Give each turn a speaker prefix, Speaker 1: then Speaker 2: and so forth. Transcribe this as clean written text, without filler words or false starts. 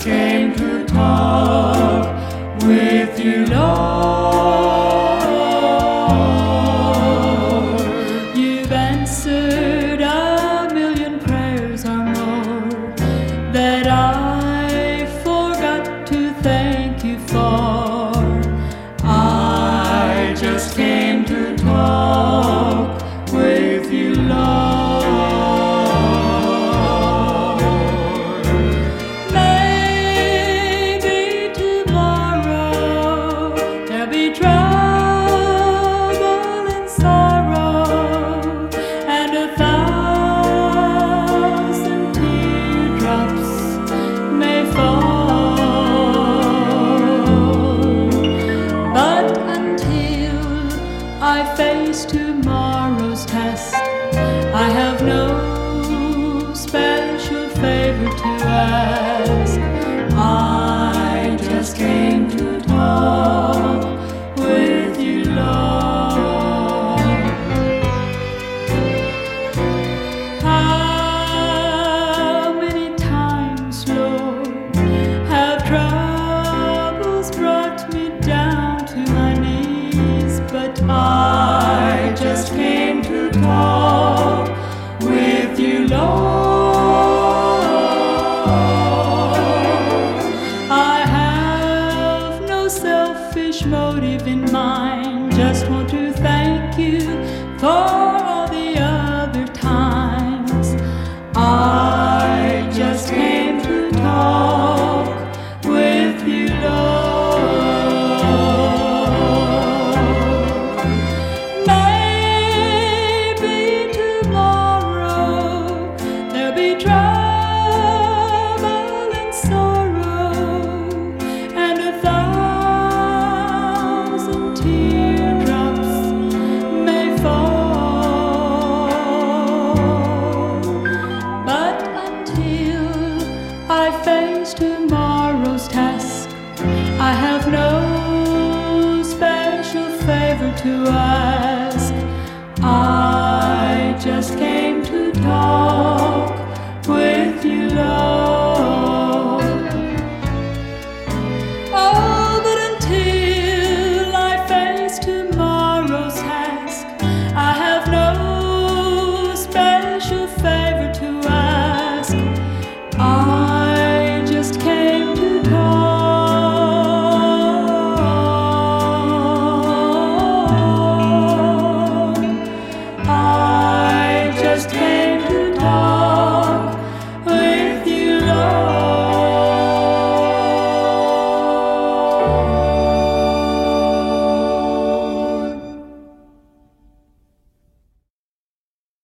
Speaker 1: just came to talk with you, Lord.
Speaker 2: You've answered a million prayers or more that I forgot to thank you for.
Speaker 1: I just came to talk with you, Lord.
Speaker 2: Maybe tomorrow there'll be trouble and sorrow, and 1,000 teardrops may fall. But until I face tomorrow's test, I have no special favor to ask. I just came to talk with you, Lord. How many times, Lord, have troubles brought me down to my knees? But
Speaker 1: I just came to talk with you, Lord.
Speaker 2: I have no selfish motive in mind, just want to thank you for